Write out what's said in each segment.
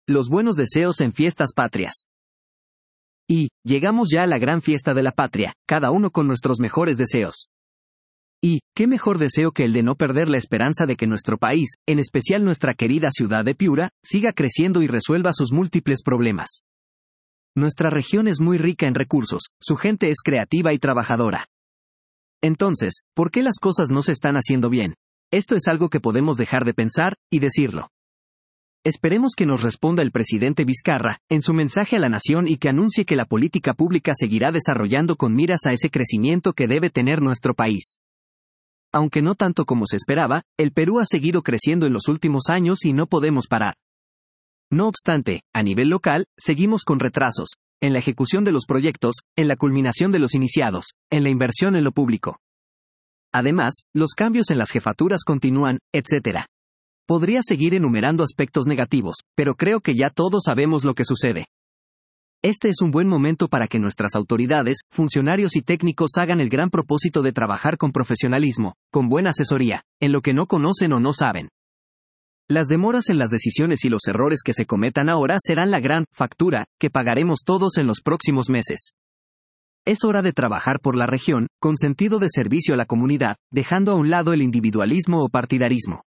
los buenos deseos en fiestas patrias. Y, llegamos ya a la gran fiesta de la patria, cada uno con nuestros mejores deseos. Y, ¿qué mejor deseo que el de no perder la esperanza de que nuestro país, en especial nuestra querida ciudad de Piura, siga creciendo y resuelva sus múltiples problemas? Nuestra región es muy rica en recursos, su gente es creativa y trabajadora. Entonces, ¿por qué las cosas no se están haciendo bien? Esto es algo que podemos dejar de pensar, y decirlo. Esperemos que nos responda el presidente Vizcarra, en su mensaje a la nación y que anuncie que la política pública seguirá desarrollando con miras a ese crecimiento que debe tener nuestro país. Aunque no tanto como se esperaba, el Perú ha seguido creciendo en los últimos años y no podemos parar. No obstante, a nivel local, seguimos con retrasos, en la ejecución de los proyectos, en la culminación de los iniciados, en la inversión en lo público. Además, los cambios en las jefaturas continúan, etc. Podría seguir enumerando aspectos negativos, pero creo que ya todos sabemos lo que sucede. Este es un buen momento para que nuestras autoridades, funcionarios y técnicos hagan el gran propósito de trabajar con profesionalismo, con buena asesoría, en lo que no conocen o no saben. Las demoras en las decisiones y los errores que se cometan ahora serán la gran factura que pagaremos todos en los próximos meses. Es hora de trabajar por la región, con sentido de servicio a la comunidad, dejando a un lado el individualismo o partidarismo.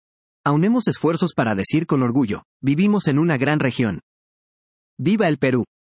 Aunemos esfuerzos para decir con orgullo, vivimos en una gran región. ¡Viva el Perú!